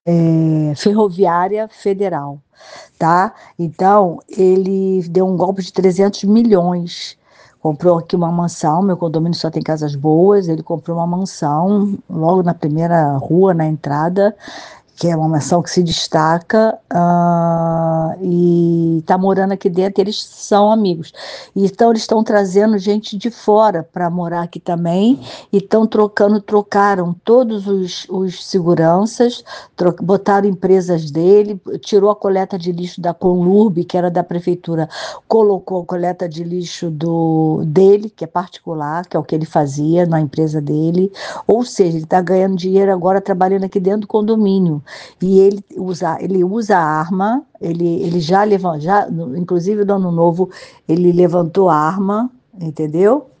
Ferroviária Federal, tá? Então, ele deu um golpe de 300 milhões. Comprou aqui uma mansão, meu condomínio só tem casas boas, ele comprou uma mansão logo na primeira rua, na entrada, que é uma mansão que se destaca, e está morando aqui dentro, eles são amigos. Então, eles estão trazendo gente de fora para morar aqui também, e estão trocaram todos os seguranças, botaram empresas dele, tirou a coleta de lixo da Conlurb, que era da prefeitura, colocou a coleta de lixo dele, que é particular, que é o que ele fazia na empresa dele, ou seja, ele está ganhando dinheiro agora trabalhando aqui dentro do condomínio. E ele usa arma, ele já levantou, inclusive no ano novo, ele levantou arma, entendeu?